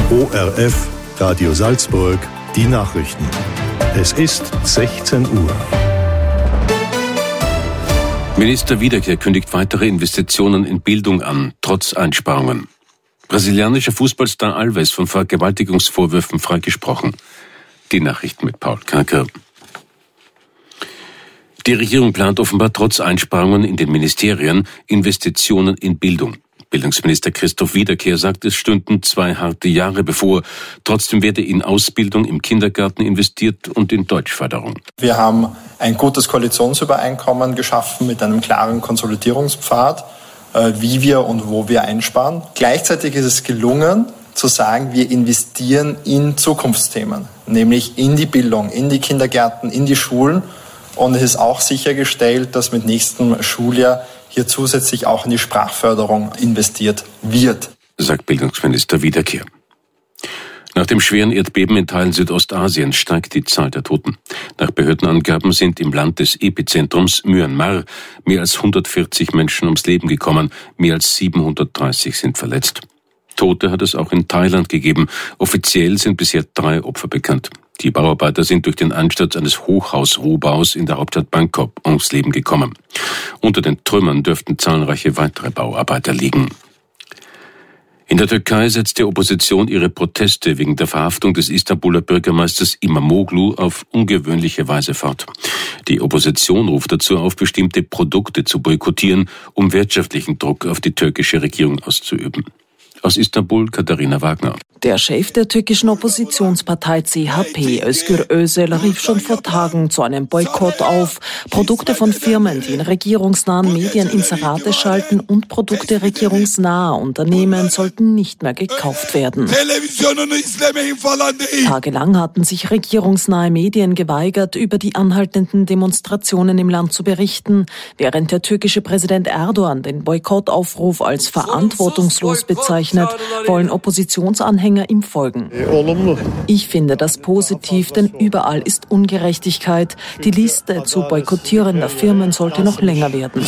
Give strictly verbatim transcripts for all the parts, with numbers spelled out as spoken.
O R F, Radio Salzburg, die Nachrichten. Es ist sechzehn Uhr. Minister Wiederkehr kündigt weitere Investitionen in Bildung an, trotz Einsparungen. Brasilianischer Fußballstar Alves von Vergewaltigungsvorwürfen freigesprochen. Die Nachrichten mit Paul Kerker. Die Regierung plant offenbar trotz Einsparungen in den Ministerien Investitionen in Bildung. Bildungsminister Christoph Wiederkehr sagt, es stünden zwei harte Jahre bevor. Trotzdem werde in Ausbildung im Kindergarten investiert und in Deutschförderung. Wir haben ein gutes Koalitionsübereinkommen geschaffen mit einem klaren Konsolidierungspfad, wie wir und wo wir einsparen. Gleichzeitig ist es gelungen, zu sagen, wir investieren in Zukunftsthemen, nämlich in die Bildung, in die Kindergärten, in die Schulen. Und es ist auch sichergestellt, dass mit nächstem Schuljahr hier zusätzlich auch in die Sprachförderung investiert wird, sagt Bildungsminister Wiederkehr. Nach dem schweren Erdbeben in Teilen Südostasiens steigt die Zahl der Toten. Nach Behördenangaben sind im Land des Epizentrums Myanmar mehr als hundertvierzig Menschen ums Leben gekommen, mehr als siebenhundertdreißig sind verletzt. Tote hat es auch in Thailand gegeben. Offiziell sind bisher drei Opfer bekannt. Die Bauarbeiter sind durch den Einsturz eines Hochhausrohbaus in der Hauptstadt Bangkok ums Leben gekommen. Unter den Trümmern dürften zahlreiche weitere Bauarbeiter liegen. In der Türkei setzt die Opposition ihre Proteste wegen der Verhaftung des Istanbuler Bürgermeisters Imamoglu auf ungewöhnliche Weise fort. Die Opposition ruft dazu auf, bestimmte Produkte zu boykottieren, um wirtschaftlichen Druck auf die türkische Regierung auszuüben. Aus Istanbul, Katharina Wagner. Der Chef der türkischen Oppositionspartei C H P, Özgür Özel, rief schon vor Tagen zu einem Boykott auf. Produkte von Firmen, die in regierungsnahen Medien Inserate schalten, und Produkte regierungsnaher Unternehmen sollten nicht mehr gekauft werden. Tagelang hatten sich regierungsnahe Medien geweigert, über die anhaltenden Demonstrationen im Land zu berichten, während der türkische Präsident Erdogan den Boykottaufruf als verantwortungslos bezeichnet, wollen Oppositionsanhänger ihm folgen. Ich finde das positiv, denn überall ist Ungerechtigkeit. Die Liste zu boykottierender Firmen sollte noch länger werden,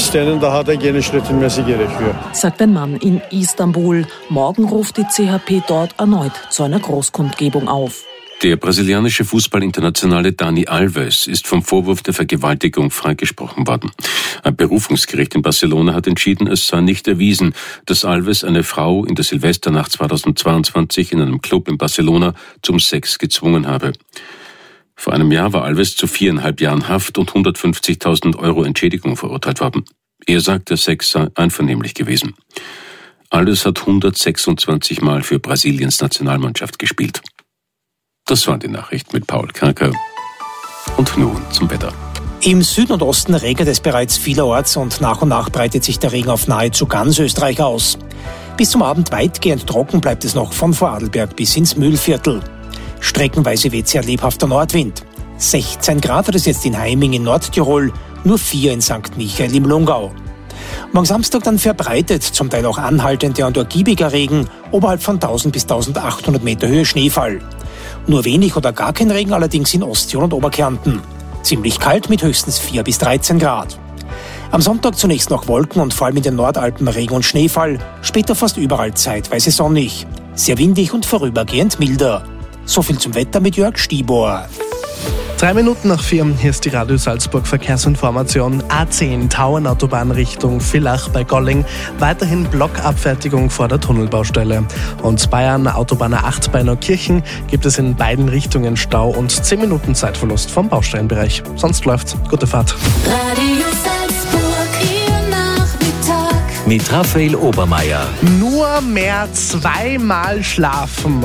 sagt ein Mann in Istanbul. Morgen ruft die C H P dort erneut zu einer Großkundgebung auf. Der brasilianische Fußballinternationale Dani Alves ist vom Vorwurf der Vergewaltigung freigesprochen worden. Ein Berufungsgericht in Barcelona hat entschieden, es sei nicht erwiesen, dass Alves eine Frau in der Silvesternacht zweitausendzweiundzwanzig in einem Club in Barcelona zum Sex gezwungen habe. Vor einem Jahr war Alves zu viereinhalb Jahren Haft und hundertfünfzigtausend Euro Entschädigung verurteilt worden. Er sagt, der Sex sei einvernehmlich gewesen. Alves hat hundertsechsundzwanzig Mal für Brasiliens Nationalmannschaft gespielt. Das waren die Nachrichten mit Paul Kerker. Und nun zum Wetter. Im Süden und Osten regnet es bereits vielerorts und nach und nach breitet sich der Regen auf nahezu ganz Österreich aus. Bis zum Abend weitgehend trocken bleibt es noch von Vorarlberg bis ins Mühlviertel. Streckenweise weht sehr lebhafter Nordwind. sechzehn Grad hat es jetzt in Heiming in Nordtirol, nur vier in Sankt Michael im Lungau. Morgen Samstag dann verbreitet, zum Teil auch anhaltender und ergiebiger Regen, oberhalb von tausend bis eintausendachthundert Meter Höhe Schneefall. Nur wenig oder gar kein Regen allerdings in Osttirol und Oberkärnten. Ziemlich kalt mit höchstens vier bis dreizehn Grad. Am Sonntag zunächst noch Wolken und vor allem in den Nordalpen Regen und Schneefall, später fast überall zeitweise sonnig. Sehr windig und vorübergehend milder. So viel zum Wetter mit Jörg Stibor. Drei Minuten nach vier, hier ist die Radio Salzburg Verkehrsinformation. A zehn Tauernautobahn Richtung Villach bei Golling. Weiterhin Blockabfertigung vor der Tunnelbaustelle. Und Bayern Autobahn A acht bei Neukirchen gibt es in beiden Richtungen Stau und zehn Minuten Zeitverlust vom Baustellenbereich. Sonst läuft's. Gute Fahrt. Radio Salzburg, Ihr Nachmittag. Mit Raphael Obermeier. Nur mehr zweimal schlafen.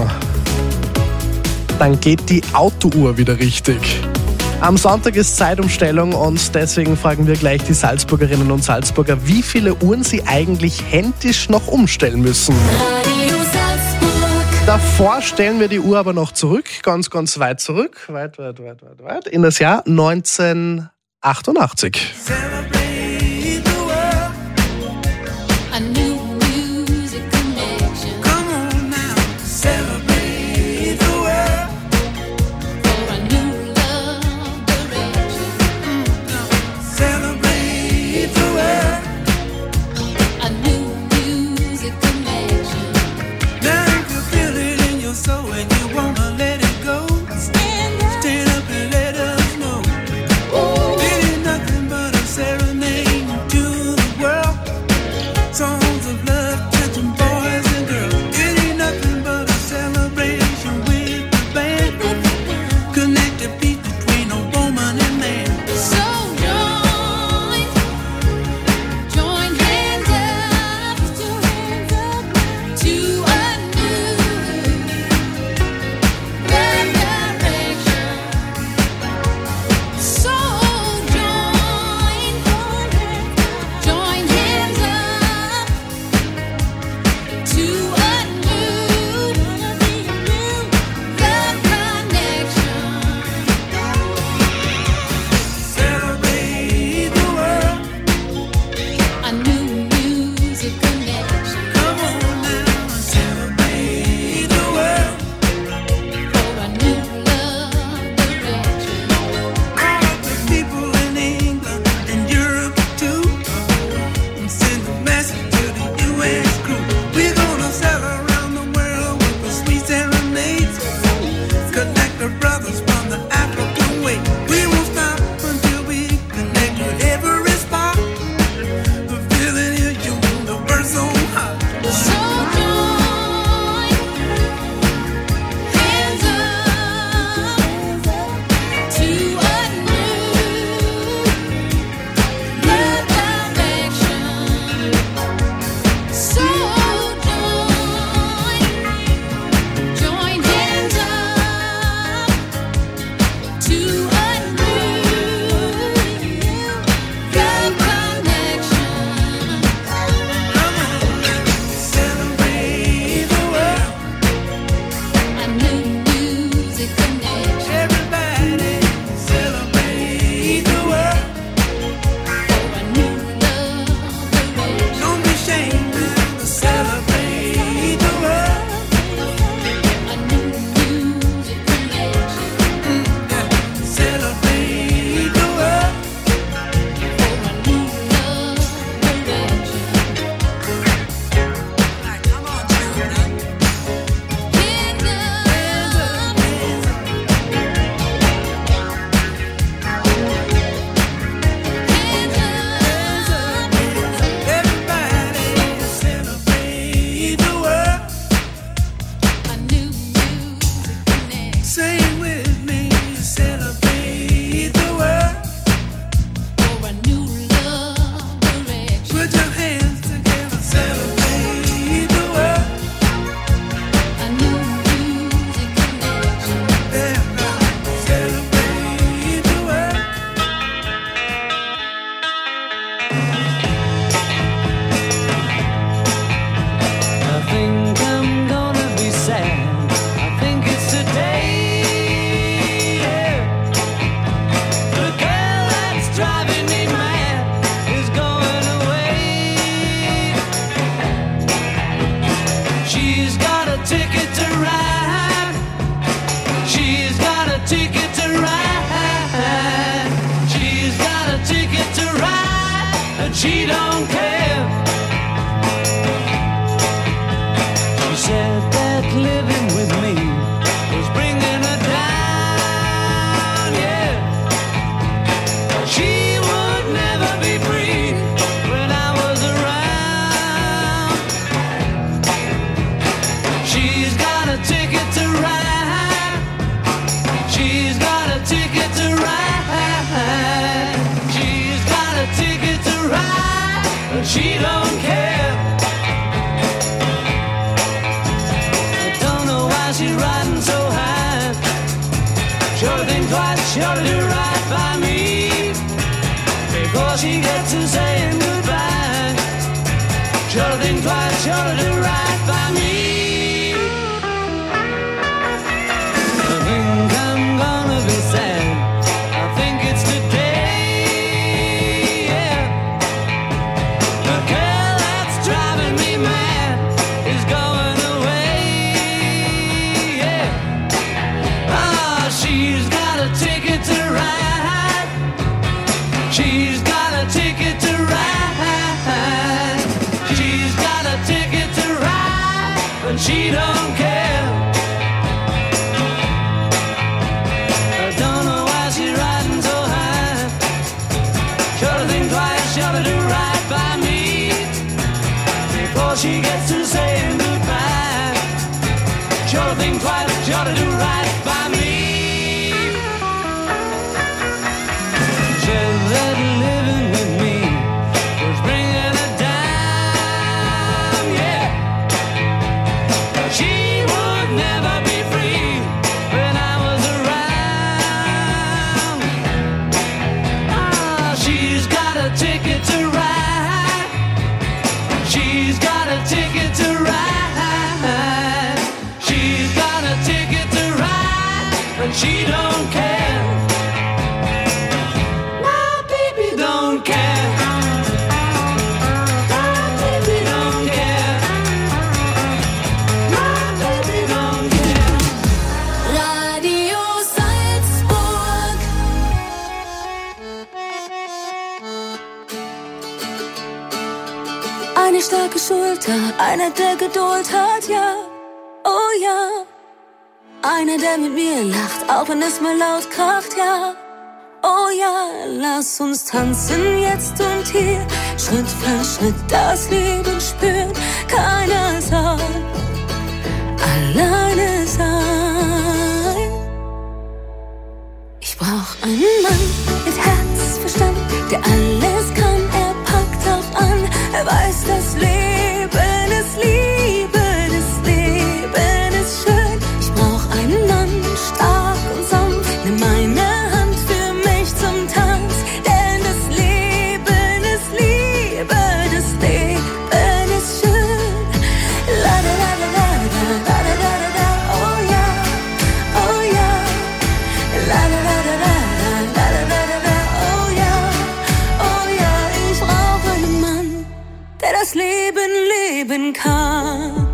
Dann geht die Autouhr wieder richtig. Am Sonntag ist Zeitumstellung und deswegen fragen wir gleich die Salzburgerinnen und Salzburger, wie viele Uhren sie eigentlich händisch noch umstellen müssen. Radio Salzburg. Davor stellen wir die Uhr aber noch zurück, ganz, ganz weit zurück, weit, weit, weit, weit, weit, in das Jahr neunzehnhundertachtundachtzig. she don't care. I don't know why she's riding so high. Sure think twice, sure to do right by me before she gets to saying goodbye. Sure think twice, sure to do right by me. I think I'm gonna be sad. I think it's today, yeah. The girl that's driving me mad is going away, yeah. Ah, she's got a ticket to ride. She's got a ticket to ride. She's got a ticket to ride, but she don't care. I don't know why she's riding so high. Sure to think twice, sure to do right by me before she gets to saying goodbye. Sure to think twice, sure to do right by me. Said that living with me was bringing her down, yeah. She would never be free when I was around. Ah, she's got a ticket to ride. She's got a ticket to ride. She's got a ticket to ride, but she don't care. My baby don't care. My baby don't care. My baby don't care. Radio Salzburg. Eine starke Schulter, einer, der Geduld hat, ja, oh ja. Einer, der mit mir lacht, auch wenn es mal laut kracht, ja. Oh ja, lass uns tanzen jetzt und hier, Schritt für Schritt das Leben spüren. Keiner soll alleine sein. Ich brauch einen Mann mit Herz, Verstand, der alles kann, er packt auch an. Er weiß, das Leben ist Liebe, das Leben ist schön. Ich brauch einen Mann, stark und sanft, nimm meine Hand für mich zum Tanz. Denn das Leben ist Liebe, das Leben ist schön. La da da da da da da da da da, oh ja, oh ja. La da da da da da da da da da, oh ja, oh ja. Ich brauch einen Mann, der das Leben leben kann.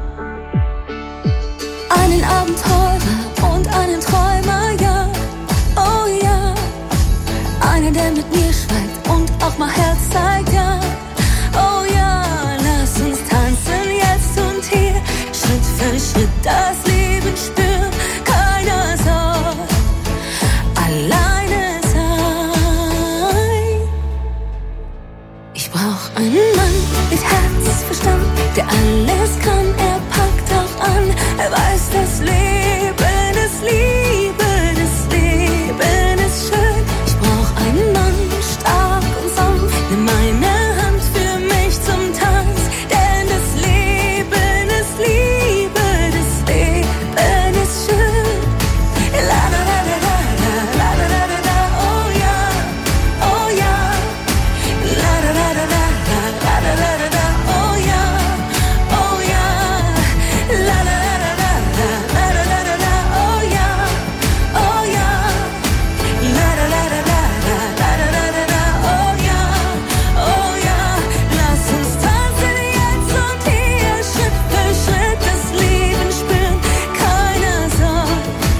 Einen Abenteurer und einen Träumer, ja, oh ja. Einer, der mit mir schweigt und auch mal Herz zeigt, ja, oh ja. Lass uns tanzen jetzt und hier, Schritt für Schritt das Leben spüren. Keiner soll alleine sein. Ich brauch einen Mann mit Herz, Verstand, der alles kann, er packt auch an. Er weiß, das Leben ist Liebe, das Leben ist schön. Ich brauch einen Mann, stark und sanft, nimm meine Hand für mich zum Tanz. Denn das Leben ist Liebe, das Leben ist schön. La da da da da da, la da da da da, oh ja, oh ja. La da da da da da, la da da da da, oh ja, oh ja. La da da da da da, la da da da da, oh ja, oh ja. La da da da da da, la da da da da, oh ja, oh ja. Lass uns tanzen jetzt und hier, Schritt für Schritt das Leben spüren. Keiner soll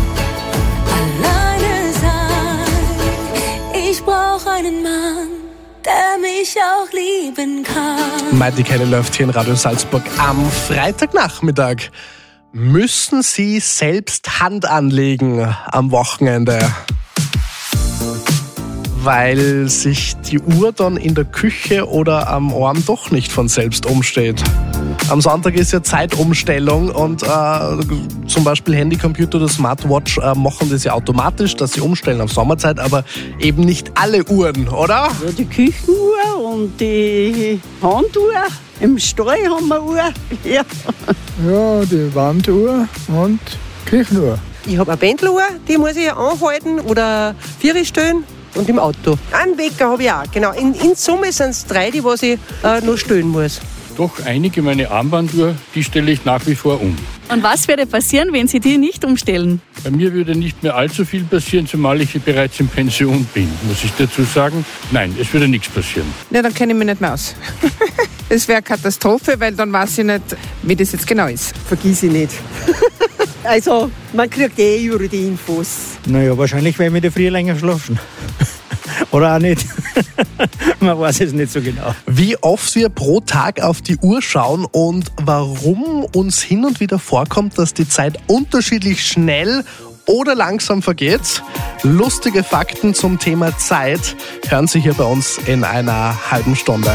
alleine sein. Ich brauch einen Mann, der mich auch lieben kann. Mighty Kelly läuft hier in Radio Salzburg am Freitagnachmittag. Müssen Sie selbst Hand anlegen am Wochenende? Weil sich die Uhr dann in der Küche oder am Arm doch nicht von selbst umsteht. Am Sonntag ist ja Zeitumstellung und äh, zum Beispiel Handy, Computer oder Smartwatch äh, machen das ja automatisch, dass sie umstellen auf Sommerzeit, aber eben nicht alle Uhren, oder? Ja, die Küchenuhr und die Handuhr. Im Stall haben wir Uhr. Ja, Ja, die Wanduhr und Küchenuhr. Ich habe eine Pendeluhr, die muss ich anhalten oder Vieri stellen und im Auto. Einen Wecker habe ich auch, genau. In, in Summe sind es drei, die was ich äh, noch stellen muss. Doch einige meine Armbanduhr, die stelle ich nach wie vor um. Und was würde passieren, wenn Sie die nicht umstellen? Bei mir würde nicht mehr allzu viel passieren, zumal ich bereits in Pension bin, muss ich dazu sagen. Nein, es würde nichts passieren. Ja, dann kenne ich mich nicht mehr aus. Es wäre Katastrophe, weil dann weiß ich nicht, wie das jetzt genau ist. Vergiss ich nicht. Also, man kriegt eh über die Infos. Naja, wahrscheinlich werden wir die früh länger schlafen. Oder auch nicht. Man weiß es nicht so genau. Wie oft wir pro Tag auf die Uhr schauen und warum uns hin und wieder vorkommt, dass die Zeit unterschiedlich schnell oder langsam vergeht. Lustige Fakten zum Thema Zeit hören Sie hier bei uns in einer halben Stunde.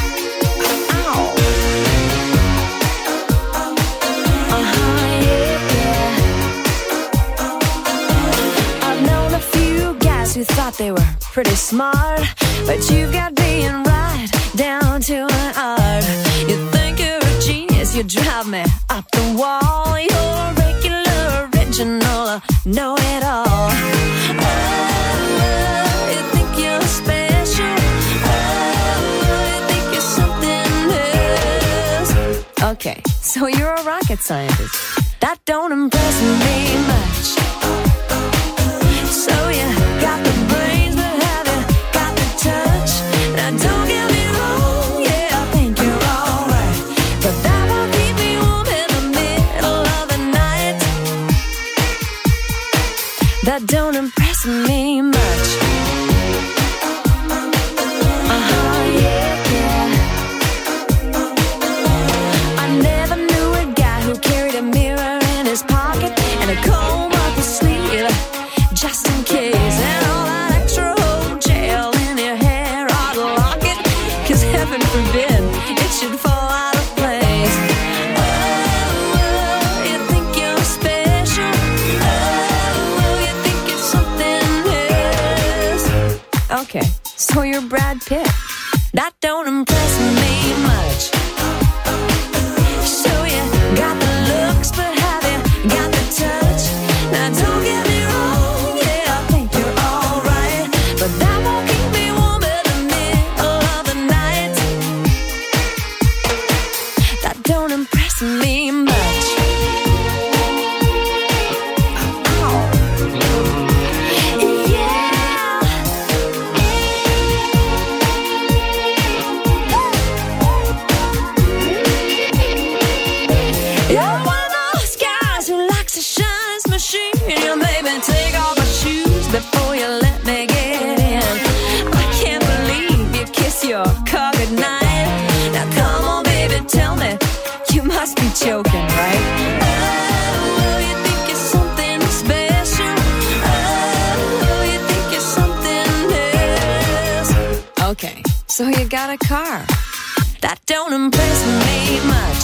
Who thought they were pretty smart, but you've got being right down to an art. You think you're a genius, you drive me up the wall. You're regular, original, know it all. Oh, you think you're special. Oh, you think you're something else. Okay, so you're a rocket scientist. That don't impress me much. So you got the brains, but have you got the touch? Now don't get me wrong, yeah, I think you're alright, but that won't keep me warm in the middle of the night. That don't impress me much. Uh-huh, yeah, yeah. I never knew a guy who carried a mirror in his pocket and a comb up his sleeve, just in case, and all that extra hotel in your hair ought to lock it, cause heaven forbid it should fall out of place. Oh, you think you're special. Oh, you think you're something else. Okay, so you're Brad Pitt. That don't impress me much. So you got the looks, but have you got the touch? Now don't get me wrong, but that won't keep me warm in the middle of the night. That don't impress me much. Oh. Yeah. You're one of those guys who likes to shine his machine. You made me take off my shoes before you let me get in. I can't believe you kiss your car goodnight. Now come on, baby, tell me, you must be joking, right? Oh, you think you're something special. Oh, you think you're something else. Okay, so you got a car. That don't impress me much.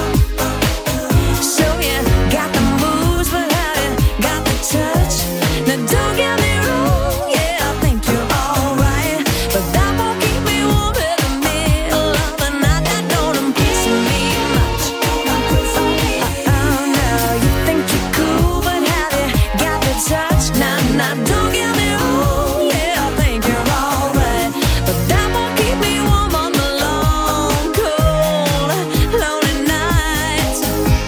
So you got the moves, but have you got the touch? Now don't get me wrong, yeah, I think you're alright, but that won't keep me warm in the middle of the night. That don't impress me much. Oh, oh no, you think you're cool, but have you got the touch? Now, now don't get me wrong, yeah, I think you're alright, but that won't keep me warm on the long, cold, lonely nights.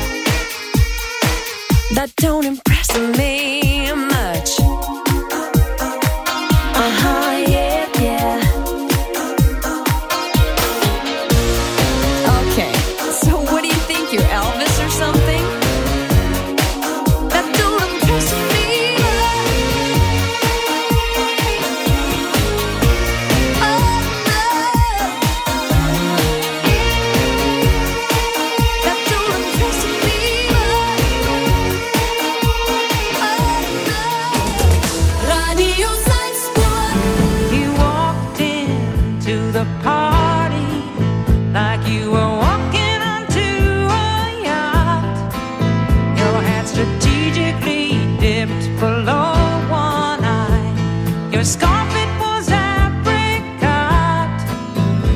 That don't impress me much. Uh-huh, yeah, yeah. Okay, so what do you think, you're Elvis or something? That don't impress me much. Oh, no. That don't impress me much. Radio Salzburg. You walked into the party like you were walking onto a yacht. Your hat strategically dipped below one eye. Your scarf, it was apricot.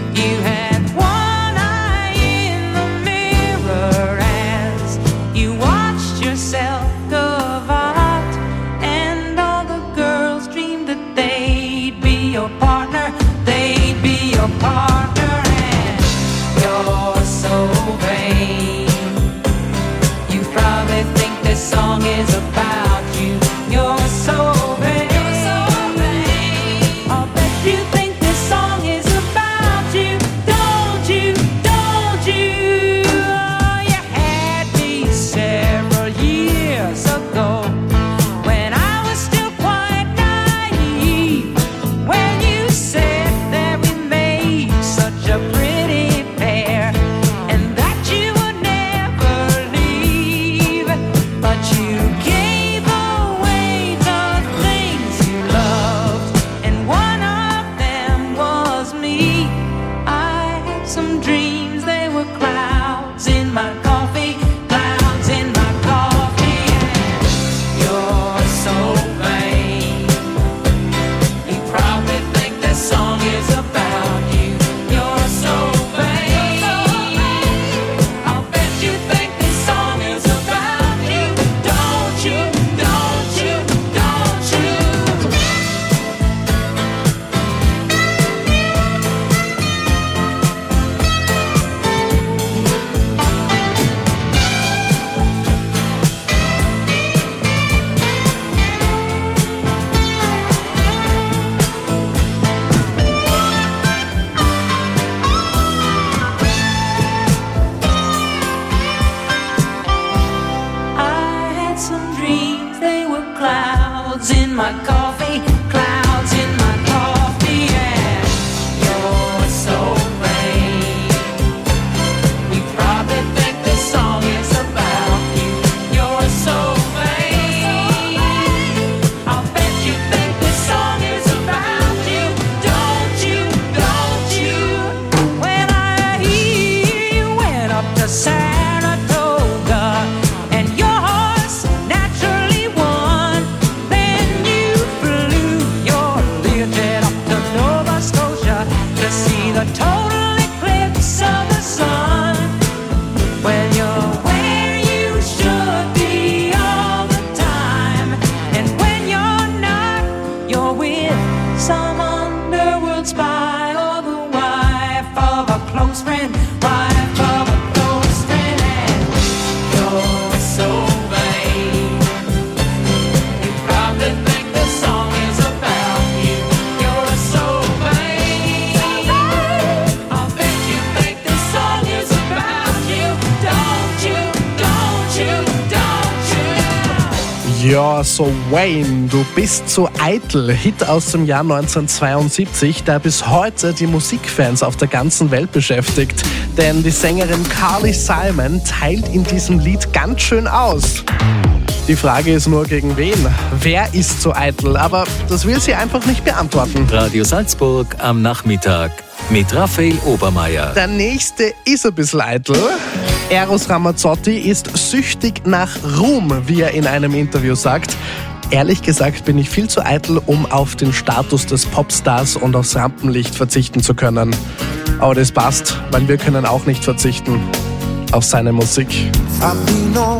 my coffee, clouds in my coffee, and you're so vain. You probably think this song is about you. You're so vain. I'll bet you think this song is about you. Don't you, don't you? When I hear you went up to Saratoga and your horse naturally won, then you flew your Learjet up to Nova Scotia to see the total eclipse of the sun. Well, you're where you should be all the time, and when you're not, you're with some underworld spy or the wife of a close friend, wife of a close friend, and you're so vain. You probably think this song is about you. You're so vain. I'll bet you think this song is about you. Don't you, don't you, don't you? Ja, so Wayne, du bist so eitel. Hit aus dem Jahr neunzehnhundertzweiundsiebzig, der bis heute die Musikfans auf der ganzen Welt beschäftigt. Denn die Sängerin Carly Simon teilt in diesem Lied ganz schön aus. Die Frage ist nur, gegen wen? Wer ist so eitel? Aber das will sie einfach nicht beantworten. Radio Salzburg am Nachmittag mit Raphael Obermeier. Der nächste ist ein bisschen eitel. Eros Ramazzotti ist süchtig nach Ruhm, wie er in einem Interview sagt. Ehrlich gesagt bin ich viel zu eitel, um auf den Status des Popstars und aufs Rampenlicht verzichten zu können. Aber das passt, weil wir können auch nicht verzichten auf seine Musik. Fabino,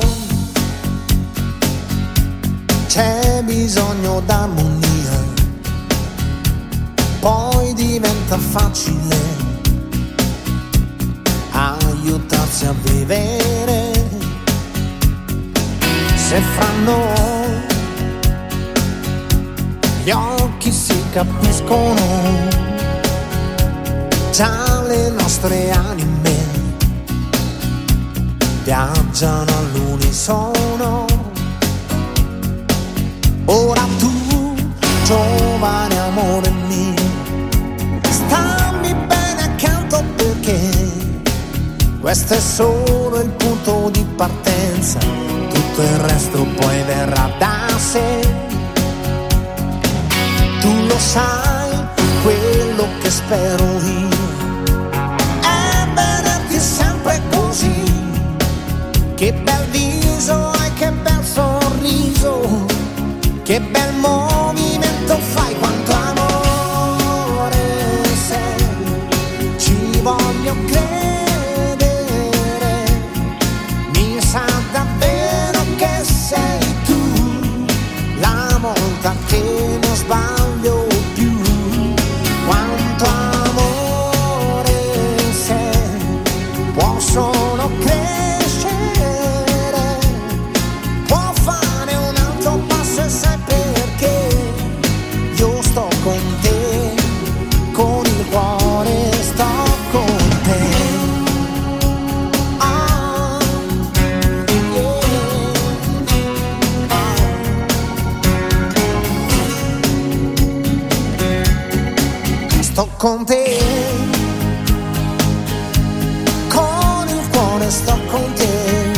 c'è bisogno d'armonia, poi diventa facile aiutarsi a vivere. Se fra noi gli occhi si capiscono, già le nostre anime viaggiano all'unisono. Ora tu, giovane amore mio, stammi bene accanto perché questo è solo il punto di partenza, tutto il resto poi verrà da sé. Tu lo sai, quello che spero io è vederti sempre così. Che bel viso e che bel sorriso, che bel movimento fai, quanto amore sei, ci voglio credere, mi sa davvero che sei tu, la volta che non sbaglio più, quanto amore sei, può solo credere. Sto con te, con il cuore sto con te,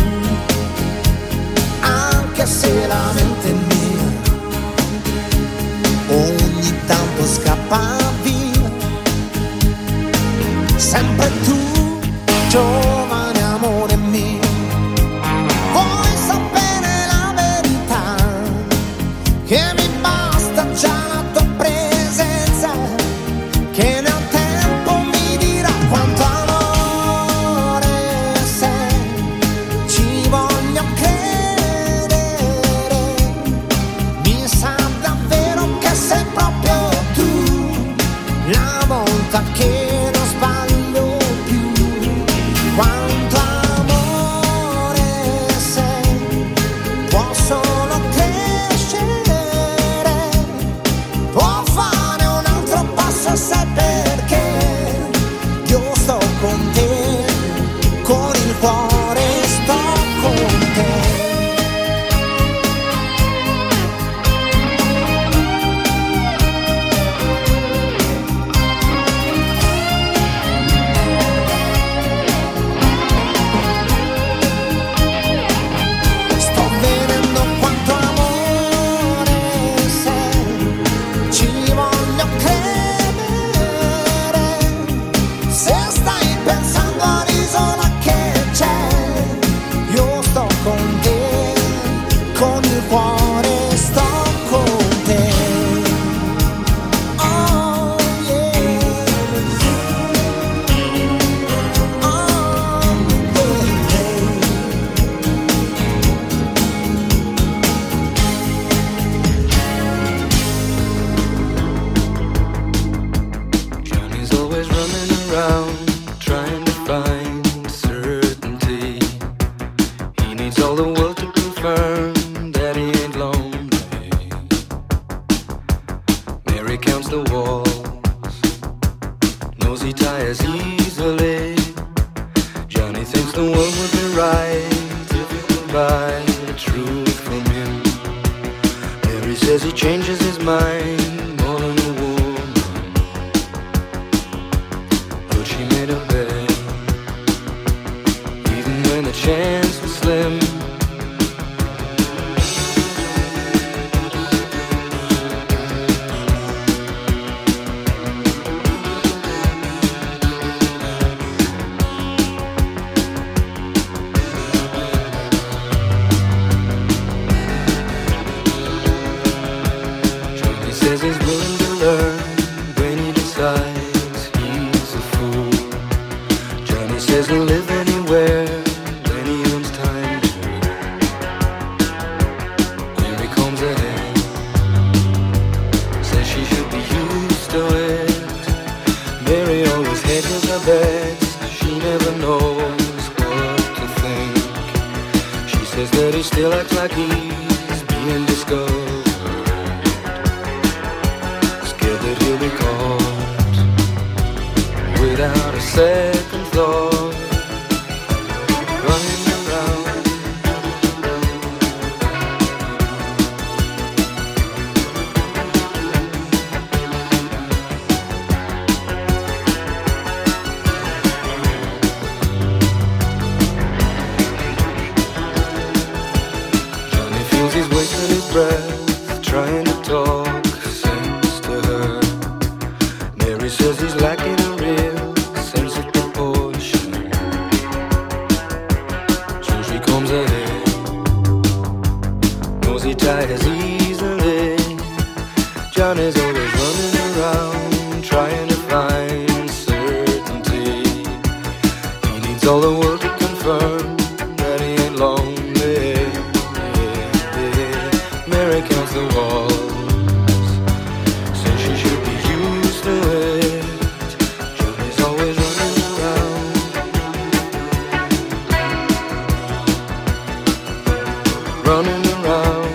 anche se la mente mia ogni tanto scappa via. Sempre tu, giovane amore mio, vuoi sapere la verità, che mi basta già la tua presenza, che nel tempo mi dirà quanto amore sei, ci voglio credere, mi sa davvero che sei proprio tu, la volta che non sbaglio più, quanto says he changes his mind more than a woman, but she made a bet, even when the chance was slim. Says he's willing to learn when he decides he's a fool. Johnny says he'll live anywhere when he owns time to. Here he comes ahead, says she should be used to it. Mary always hedges her bets, she never knows what to think. She says that he still acts like he's being discovered, that he'll be caught without a second thought, running around. Johnny feels he's wasting his breath, trying to talk sense to her. Mary says he's lacking a real sense of proportion, so she comes ahead, knows he tires easily. Johnny's always running around, trying to find certainty. He needs all the world to confirm that he ain't lonely. Mary counts the walls, says she should be used to it. Johnny's always running around, running around.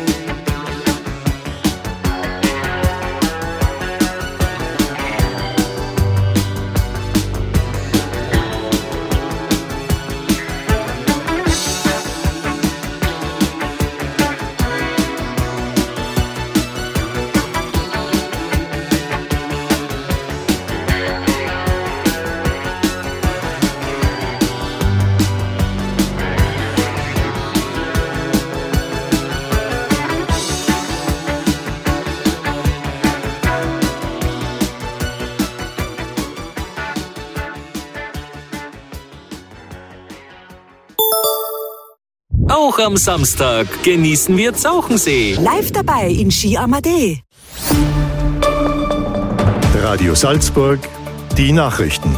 Auch am Samstag genießen wir Zauchensee. Live dabei in Ski Amadee. Radio Salzburg, die Nachrichten.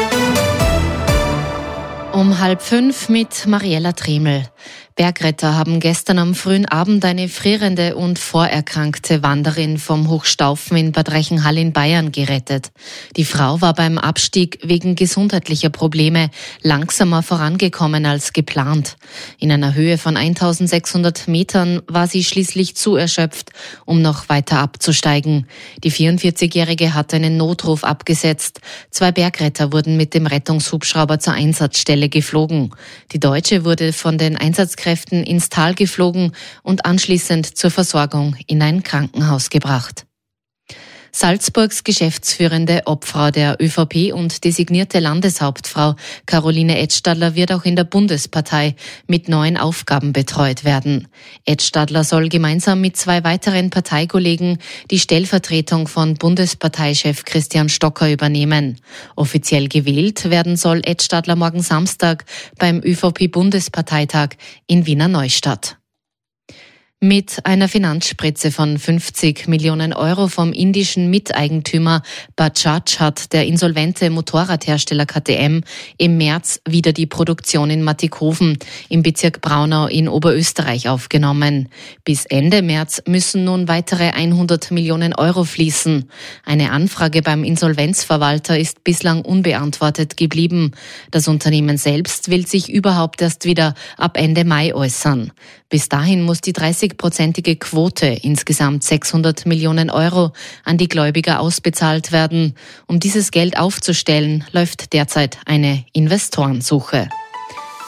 Um halb fünf mit Mariella Tremel. Bergretter haben gestern am frühen Abend eine frierende und vorerkrankte Wanderin vom Hochstaufen in Bad Reichenhall in Bayern gerettet. Die Frau war beim Abstieg wegen gesundheitlicher Probleme langsamer vorangekommen als geplant. In einer Höhe von eintausendsechshundert Metern war sie schließlich zu erschöpft, um noch weiter abzusteigen. Die vierundvierzigjährige hat einen Notruf abgesetzt. Zwei Bergretter wurden mit dem Rettungshubschrauber zur Einsatzstelle geflogen. Die Deutsche wurde von den Einsatzkräften ins Tal geflogen und anschließend zur Versorgung in ein Krankenhaus gebracht. Salzburgs geschäftsführende Obfrau der ÖVP und designierte Landeshauptfrau Caroline Edstadler wird auch in der Bundespartei mit neuen Aufgaben betreut werden. Edstadler soll gemeinsam mit zwei weiteren Parteikollegen die Stellvertretung von Bundesparteichef Christian Stocker übernehmen. Offiziell gewählt werden soll Edstadler morgen Samstag beim ÖVP-Bundesparteitag in Wiener Neustadt. Mit einer Finanzspritze von fünfzig Millionen Euro vom indischen Miteigentümer Bajaj hat der insolvente Motorradhersteller K T M im März wieder die Produktion in Mattighofen im Bezirk Braunau in Oberösterreich aufgenommen. Bis Ende März müssen nun weitere hundert Millionen Euro fließen. Eine Anfrage beim Insolvenzverwalter ist bislang unbeantwortet geblieben. Das Unternehmen selbst will sich überhaupt erst wieder ab Ende Mai äußern. Bis dahin muss die dreißigprozentige Quote, insgesamt sechshundert Millionen Euro, an die Gläubiger ausbezahlt werden. Um dieses Geld aufzustellen, läuft derzeit eine Investorensuche.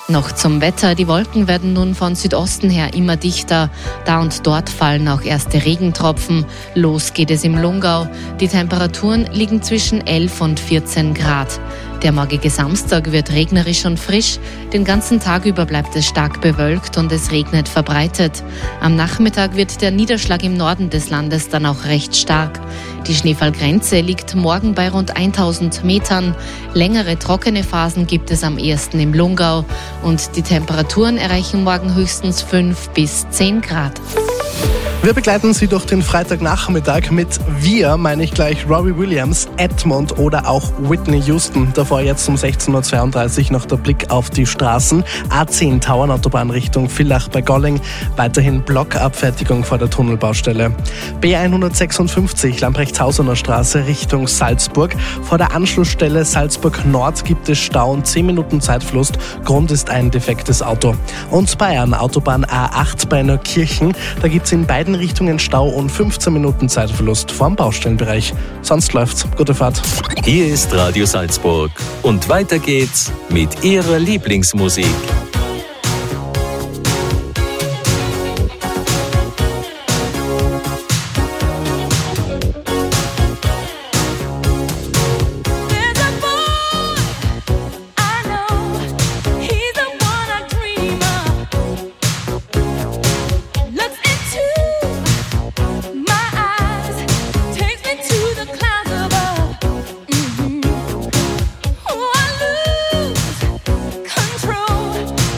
Noch zum Wetter. Die Wolken werden nun von Südosten her immer dichter. Da und dort fallen auch erste Regentropfen. Los geht es im Lungau. Die Temperaturen liegen zwischen elf und vierzehn Grad. Der morgige Samstag wird regnerisch und frisch. Den ganzen Tag über bleibt es stark bewölkt und es regnet verbreitet. Am Nachmittag wird der Niederschlag im Norden des Landes dann auch recht stark. Die Schneefallgrenze liegt morgen bei rund tausend Metern. Längere trockene Phasen gibt es am ehesten im Lungau. Und die Temperaturen erreichen morgen höchstens fünf bis zehn Grad. Wir begleiten Sie durch den Freitagnachmittag mit Wir, meine ich gleich Robbie Williams, Edmund oder auch Whitney Houston. Davor jetzt um sechzehn Uhr zweiunddreißig noch der Blick auf die Straßen. A zehn Tauernautobahn Richtung Villach bei Golling. Weiterhin Blockabfertigung vor der Tunnelbaustelle. B hundertsechsundfünfzig Lamprechtshausener Straße Richtung Salzburg. Vor der Anschlussstelle Salzburg Nord gibt es Stau und zehn Minuten Zeitverlust. Grund ist ein defektes Auto. Und Bayern, Autobahn A acht bei Neukirchen. Da gibt es in beiden Richtungen Stau und fünfzehn Minuten Zeitverlust vorm Baustellenbereich. Sonst läuft's. Gute Fahrt. Hier ist Radio Salzburg. Und weiter geht's mit Ihrer Lieblingsmusik. Control.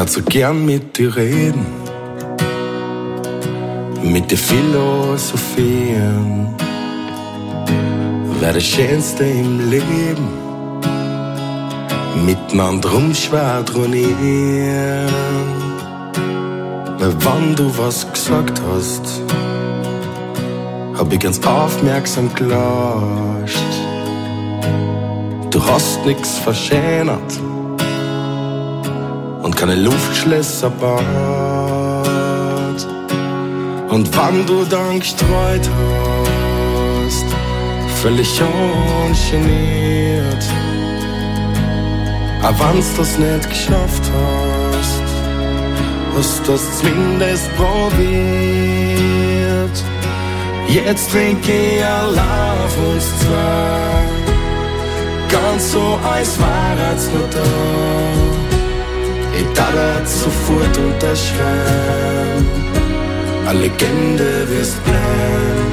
darf so gern mit dir reden, mit dir philosophieren. Wär das Schönste im Leben, miteinander rumschwadronieren. Weil wenn du was gesagt hast, hab ich ganz aufmerksam gelauscht. Du hast nix verschönert und keine Luftschlösser baut. Und wenn du dann gestreut hast, völlig ungeniert, auch wenn's das nicht geschafft hast, hast das zumindest probiert. Jetzt trinke ich allein auf uns zwei, ganz so als wär's nur da. Ich darf sofort unterschreiben, eine Legende wirst bleiben.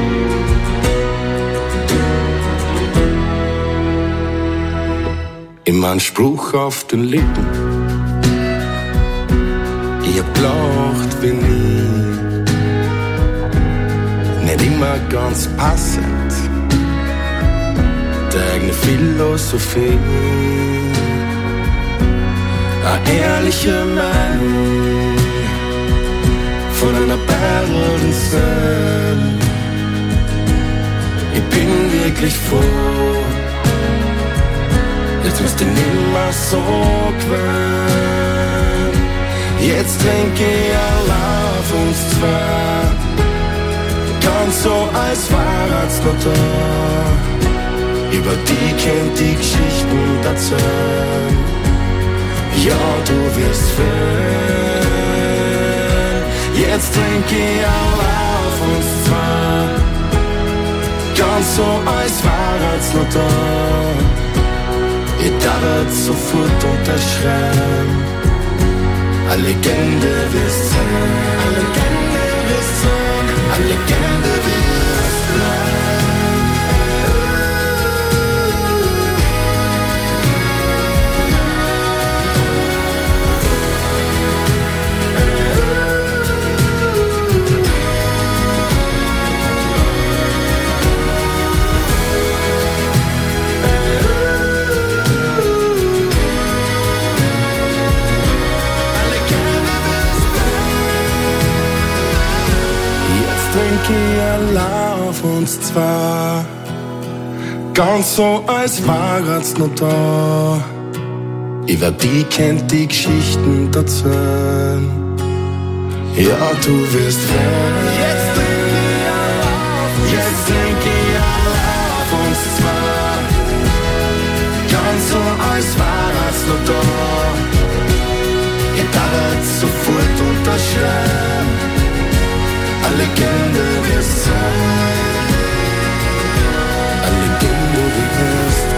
Immer ein Spruch auf den Lippen, ich hab gelacht wie nie. Nicht immer ganz passend, der eigene Philosophie. Ein ehrlicher Mann von einer Perlensöhn. Ich bin wirklich froh, jetzt wirst du nimmer so gewöhnt. Jetzt trinke ich allein auf uns zwei, ganz so als wär's noch da. Über die kennt die Geschichten erzählen. Ja, du wirst fühlen. Jetzt trinke ich allein auf uns zwei, ganz so als wär's noch da. Ich darf sofort unterschreiben, eine Legende wirst sein, eine Legende wirst sein, eine Legende wirst bleiben. Auf uns zwei, ganz so als wär's noch da. Über die kennt die Geschichten erzählen. Ja, du wirst hören. Jetzt trinke ich auf, jetzt trinke ich auf uns zwei, ganz so als wär's noch da. Ich darf sofort unterschreiben, eine Legende wirst sein, eine Legende wirst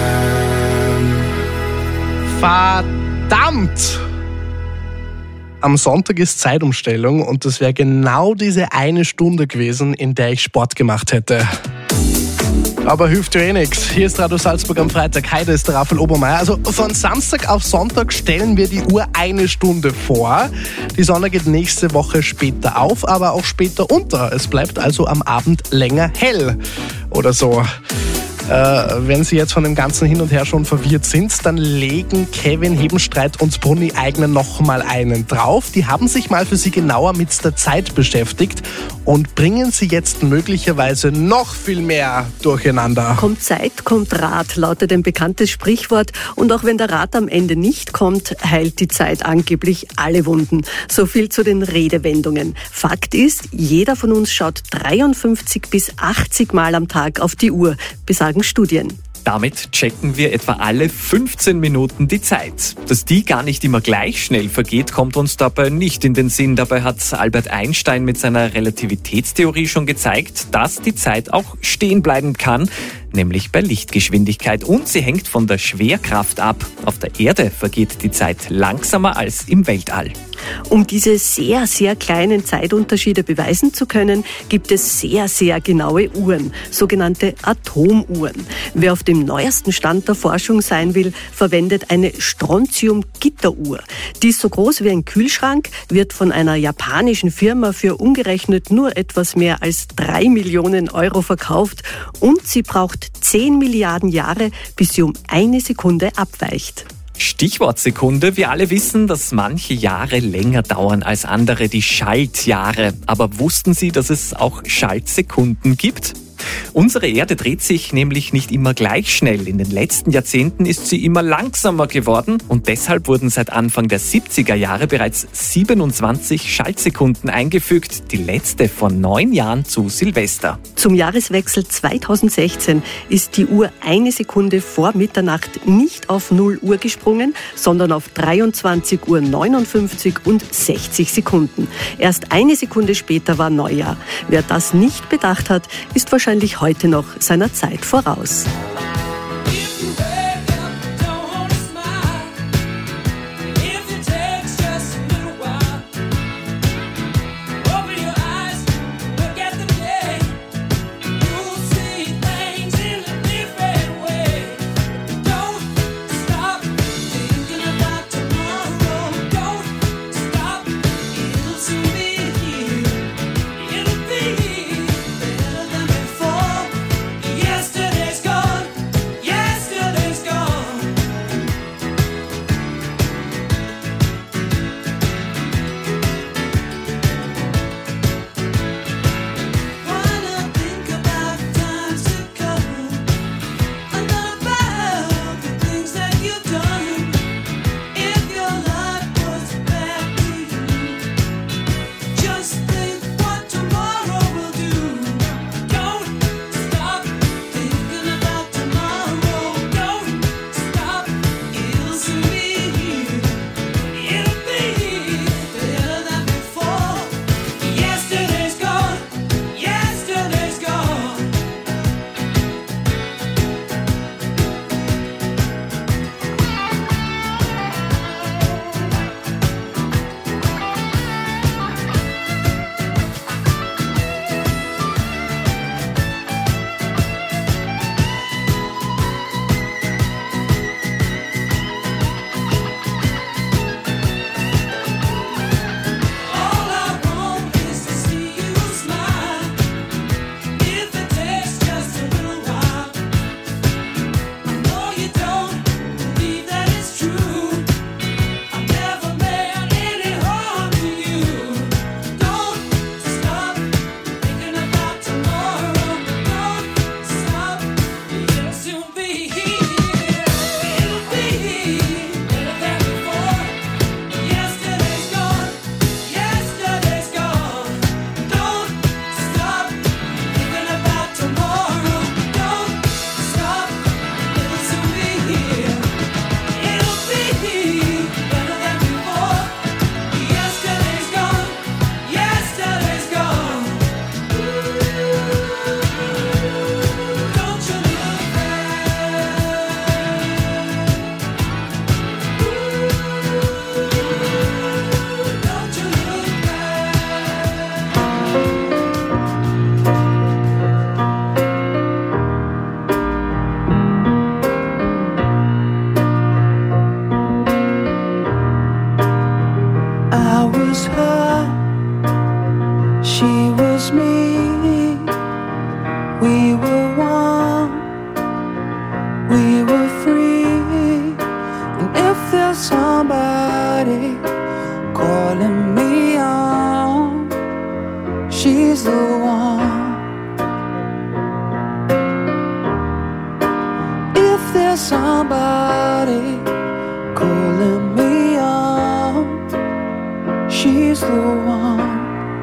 bleiben. Verdammt! Am Sonntag ist Zeitumstellung und das wäre genau diese eine Stunde gewesen, in der ich Sport gemacht hätte. Aber hilft ja eh nichts. Hier ist Radio Salzburg am Freitag. Heute ist der Raphael Obermeier. Also von Samstag auf Sonntag stellen wir die Uhr eine Stunde vor. Die Sonne geht nächste Woche später auf, aber auch später unter. Es bleibt also am Abend länger hell oder so. Äh, wenn Sie jetzt von dem ganzen Hin und Her schon verwirrt sind, dann legen Kevin Hebenstreit und Brunni Eigner noch mal einen drauf. Die haben sich mal für Sie genauer mit der Zeit beschäftigt und bringen Sie jetzt möglicherweise noch viel mehr durcheinander. Kommt Zeit, kommt Rat, lautet ein bekanntes Sprichwort. Und auch wenn der Rat am Ende nicht kommt, heilt die Zeit angeblich alle Wunden. So viel zu den Redewendungen. Fakt ist, jeder von uns schaut dreiundfünfzig bis achtzig Mal am Tag auf die Uhr, besagen Studien. Damit checken wir etwa alle fünfzehn Minuten die Zeit. Dass die gar nicht immer gleich schnell vergeht, kommt uns dabei nicht in den Sinn. Dabei hat Albert Einstein mit seiner Relativitätstheorie schon gezeigt, dass die Zeit auch stehen bleiben kann, nämlich bei Lichtgeschwindigkeit. Und sie hängt von der Schwerkraft ab. Auf der Erde vergeht die Zeit langsamer als im Weltall. Um diese sehr, sehr kleinen Zeitunterschiede beweisen zu können, gibt es sehr, sehr genaue Uhren, sogenannte Atomuhren. Wer auf dem neuesten Stand der Forschung sein will, verwendet eine Strontium-Gitteruhr. Die ist so groß wie ein Kühlschrank, wird von einer japanischen Firma für umgerechnet nur etwas mehr als drei Millionen Euro verkauft und sie braucht zehn Milliarden Jahre, bis sie um eine Sekunde abweicht. Stichwort Sekunde. Wir alle wissen, dass manche Jahre länger dauern als andere, die Schaltjahre. Aber wussten Sie, dass es auch Schaltsekunden gibt? Unsere Erde dreht sich nämlich nicht immer gleich schnell. In den letzten Jahrzehnten ist sie immer langsamer geworden und deshalb wurden seit Anfang der siebziger Jahre bereits siebenundzwanzig Schaltsekunden eingefügt, die letzte vor neun Jahren zu Silvester. Zum Jahreswechsel zweitausendsechzehn ist die Uhr eine Sekunde vor Mitternacht nicht auf null Uhr gesprungen, sondern auf dreiundzwanzig Uhr neunundfünfzig und sechzig Sekunden. Erst eine Sekunde später war Neujahr. Wer das nicht bedacht hat, ist wahrscheinlich heute noch seiner Zeit voraus. She's the one. If there's somebody calling me on, she's the one.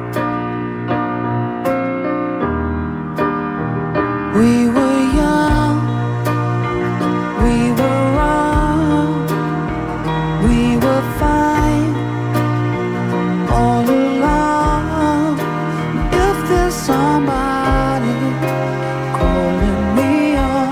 We were young, we were wrong, we were fine all along. If there's somebody calling me on,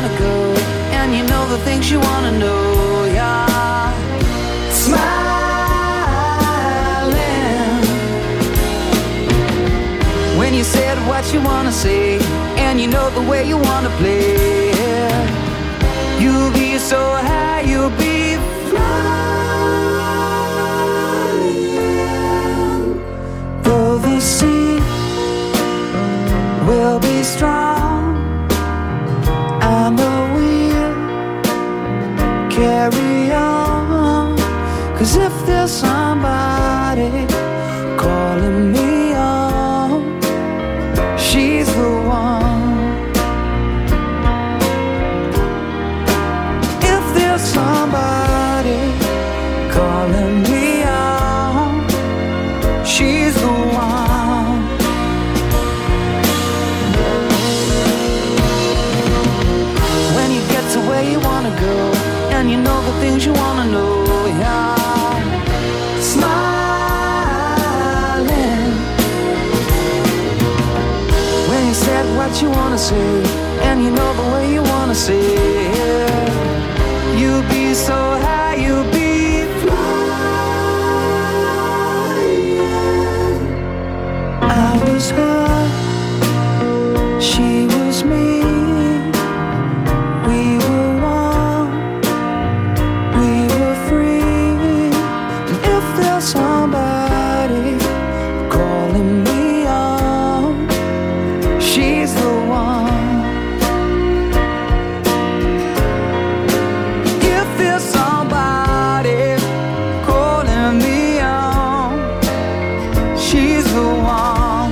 wanna go, and you know the things you wanna know, yeah. Smiling when you said what you wanna say, and you know the way you wanna play, yeah. You'll be so high, you'll be flying. Though the sea will be strong, I know we'll carry on. 'Cause if there's somebody calling me on, she's the one. If there's somebody calling me on, she's the one. When you get to where you wanna go, and you know the things you wanna know, yeah. Smiling when you said what you wanna say, and you know the way you wanna say it. You'll be so high, you'll be flying. I was her, she was me. We were one, we were free. And if there's somebody calling me on, she's the one. If there's somebody calling me on, she's the one.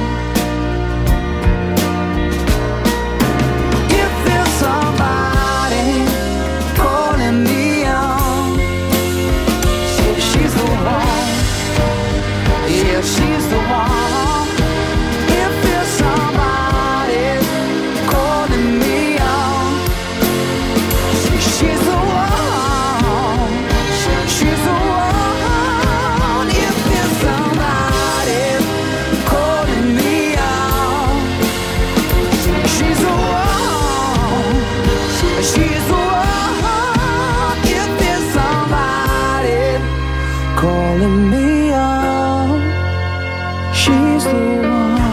If there's somebody calling me on, she- she's the one. Yeah, she's the one. If there's somebody calling me on, she- she's the one. She- she's the one. If there's somebody calling me on, she- she's the one. She- she's the one. If there's somebody calling me on, she's the one.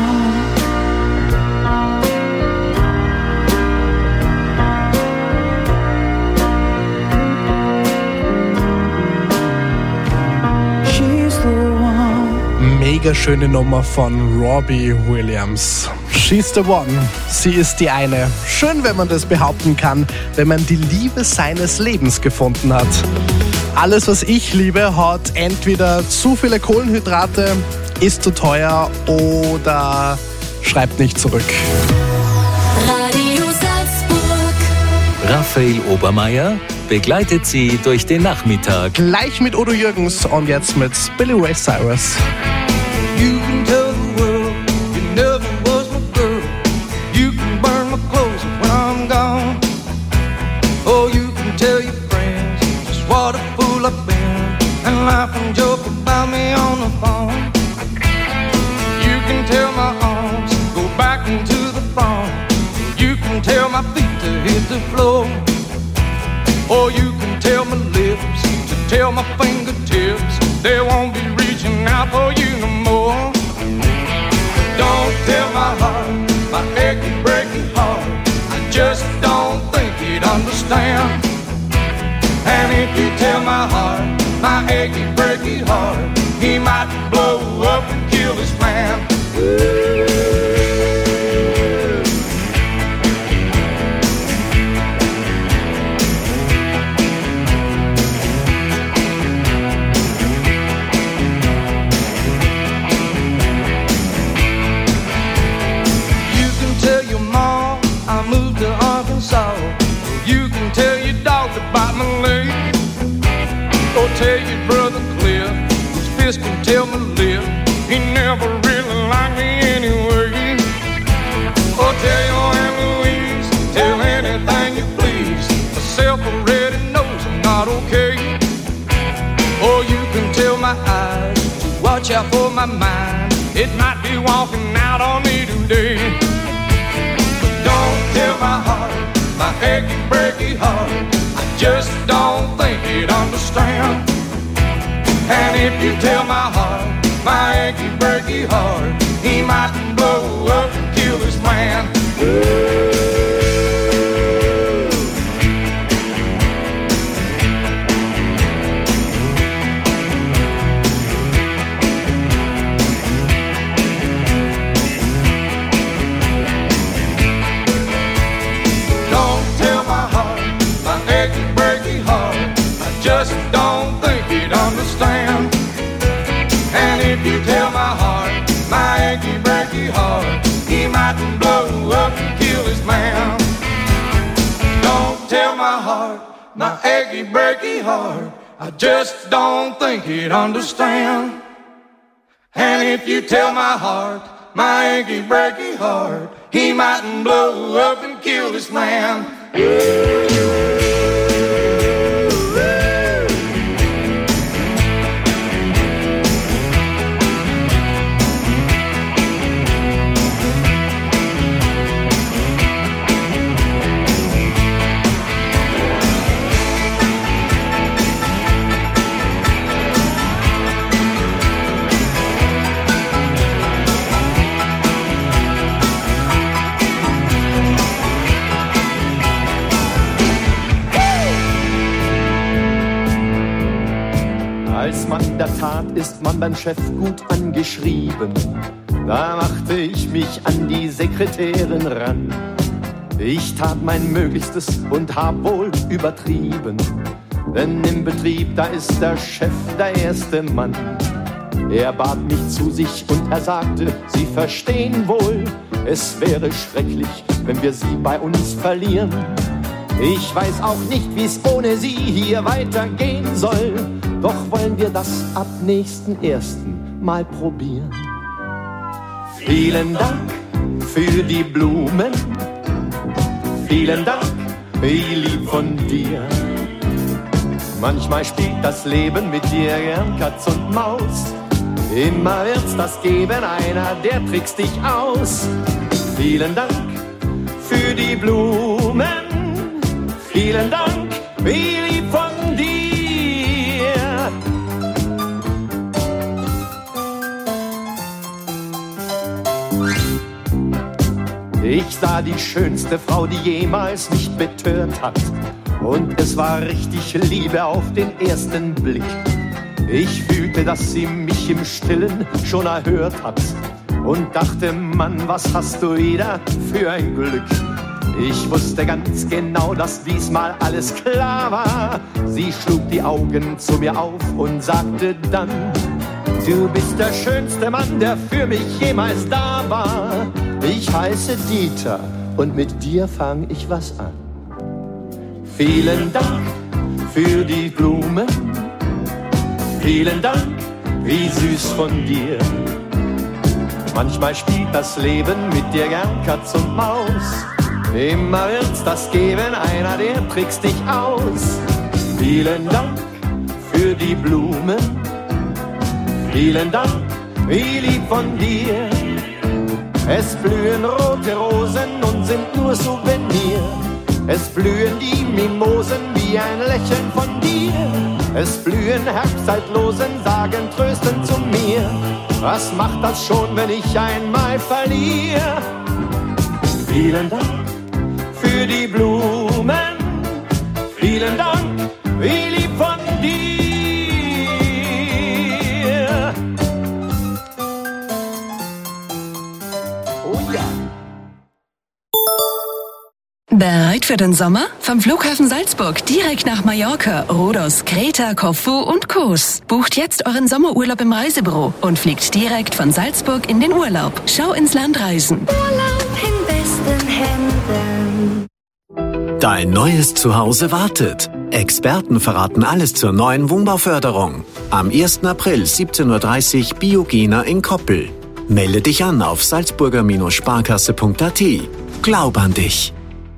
She's the one. Mega schöne Nummer von Robbie Williams. She's the one. Sie ist die eine. Schön, wenn man das behaupten kann, wenn man die Liebe seines Lebens gefunden hat. Alles, was ich liebe, hat entweder zu viele Kohlenhydrate, ist zu teuer oder schreibt nicht zurück. Radio Salzburg. Raphael Obermeier begleitet Sie durch den Nachmittag. Gleich mit Udo Jürgens und jetzt mit Billy Ray Cyrus. You can tell the world you never was my girl. You can burn my clothes when I'm gone. Oh, you can tell your friends just what a fool I've been, and laugh and joke about me on the phone. You can tell my arms go back into the phone. You can tell my feet to hit the floor. Or you can tell my lips to tell my fingertips they won't be reaching out for you no more. Don't tell my heart, my achy, breaky heart, I just don't think he'd understand. And if you tell my heart, my achy, breaky heart, he might blow up and kill his man. About my leg, or tell your brother Cliff, whose fist can tell my lip, he never really liked me anyway. Or tell your Aunt Louise, tell anything you please, myself already knows I'm not okay. Or you can tell my eyes to watch out for my mind, it might be walking out on me today. But don't tell my heart, my achy, breaky heart. I just don't think he'd understand. And if you tell my heart, my achy, breaky heart, he might blow up and kill this man. Don't tell my heart, my achy, breaky heart, I just don't think he'd understand. And if you tell my heart, my achy, breaky heart, he might blow up and kill his man. Don't tell my heart, my achy, breaky heart, I just don't think he'd understand. And if you tell my heart, my achy, breaky heart, he might blow up and kill this man. Als Mann der Tat ist man beim Chef gut angeschrieben. Da machte ich mich an die Sekretärin ran. Ich tat mein Möglichstes und hab wohl übertrieben. Denn im Betrieb, da ist der Chef der erste Mann. Er bat mich zu sich und er sagte, Sie verstehen wohl, es wäre schrecklich, wenn wir Sie bei uns verlieren. Ich weiß auch nicht, wie's ohne Sie hier weitergehen soll. Doch wollen wir das ab nächsten ersten Mal probieren. Vielen Dank für die Blumen. Vielen Dank, wie lieb von dir. Manchmal spielt das Leben mit dir gern Katz und Maus. Immer wird's das geben, einer, der trickst dich aus. Vielen Dank für die Blumen. Vielen Dank, wie lieb von dir. Ich sah die schönste Frau, die jemals mich betört hat. Und es war richtig Liebe auf den ersten Blick. Ich fühlte, dass sie mich im Stillen schon erhört hat. Und dachte, Mann, was hast du wieder für ein Glück. Ich wusste ganz genau, dass diesmal alles klar war. Sie schlug die Augen zu mir auf und sagte dann, du bist der schönste Mann, der für mich jemals da war. Ich heiße Dieter und mit dir fang ich was an. Vielen Dank für die Blumen. Vielen Dank, wie süß von dir. Manchmal spielt das Leben mit dir gern Katz und Maus. Immer wird's das geben, einer, der trickst dich aus. Vielen Dank für die Blumen. Vielen Dank, wie lieb von dir. Es blühen rote Rosen und sind nur Souvenir. Es blühen die Mimosen wie ein Lächeln von dir. Es blühen Herbstzeitlosen, sagen tröstend zu mir. Was macht das schon, wenn ich einmal verliere? Vielen Dank für die Blumen. Vielen Dank, wie lieb von dir. Oh ja. Bereit für den Sommer? Vom Flughafen Salzburg direkt nach Mallorca, Rhodos, Kreta, Korfu und Kos. Bucht jetzt euren Sommerurlaub im Reisebüro und fliegt direkt von Salzburg in den Urlaub. Schau ins Land reisen. Urlaub in besten Händen. Dein neues Zuhause wartet. Experten verraten alles zur neuen Wohnbauförderung. Am ersten April siebzehn Uhr dreißig Biogena in Koppel. Melde dich an auf salzburger Sparkasse punkt a t. Glaub an dich.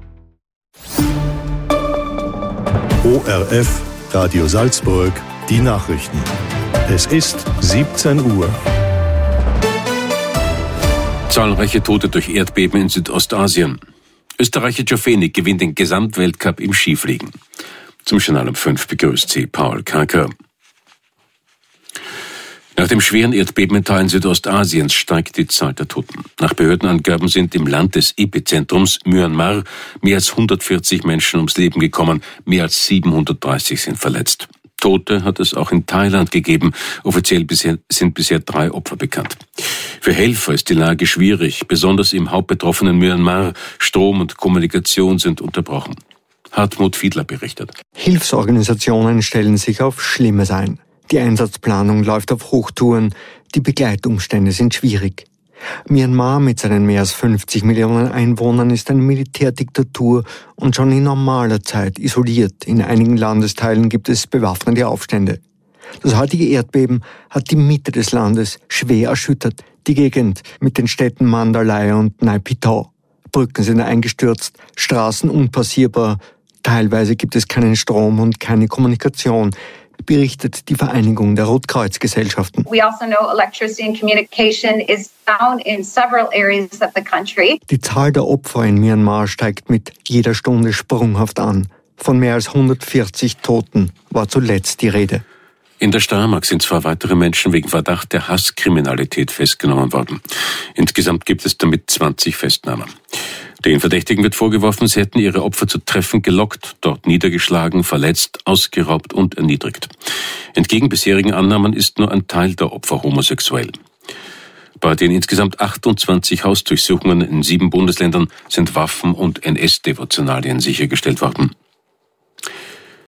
O R F, Radio Salzburg, die Nachrichten. Es ist siebzehn Uhr. Zahlreiche Tote durch Erdbeben in Südostasien. Österreicher Jofenik gewinnt den Gesamtweltcup im Skifliegen. Zum Journal um fünf begrüßt sie Paul Karker. Nach dem schweren Erdbeben in Teilen Südostasiens steigt die Zahl der Toten. Nach Behördenangaben sind im Land des Epizentrums Myanmar mehr als hundertvierzig Menschen ums Leben gekommen, mehr als siebenhundertdreißig sind verletzt. Tote hat es auch in Thailand gegeben. Offiziell bisher, sind bisher drei Opfer bekannt. Für Helfer ist die Lage schwierig, besonders im hauptbetroffenen Myanmar. Strom und Kommunikation sind unterbrochen. Hartmut Fiedler berichtet. Hilfsorganisationen stellen sich auf Schlimmes ein. Die Einsatzplanung läuft auf Hochtouren, die Begleitumstände sind schwierig. Myanmar mit seinen mehr als fünfzig Millionen Einwohnern ist eine Militärdiktatur und schon in normaler Zeit isoliert. In einigen Landesteilen gibt es bewaffnete Aufstände. Das heutige Erdbeben hat die Mitte des Landes schwer erschüttert. Die Gegend mit den Städten Mandalay und Naypyidaw. Brücken sind eingestürzt, Straßen unpassierbar. Teilweise gibt es keinen Strom und keine Kommunikation, berichtet die Vereinigung der Rotkreuzgesellschaften. We also know electricity and communication is down in several areas of the country. Die Zahl der Opfer in Myanmar steigt mit jeder Stunde sprunghaft an. Von mehr als hundertvierzig Toten war zuletzt die Rede. In der Steiermark sind zwei weitere Menschen wegen Verdacht der Hasskriminalität festgenommen worden. Insgesamt gibt es damit zwanzig Festnahmen. Den Verdächtigen wird vorgeworfen, sie hätten ihre Opfer zu Treffen gelockt, dort niedergeschlagen, verletzt, ausgeraubt und erniedrigt. Entgegen bisherigen Annahmen ist nur ein Teil der Opfer homosexuell. Bei den insgesamt achtundzwanzig Hausdurchsuchungen in sieben Bundesländern sind Waffen und N S-Devotionalien sichergestellt worden.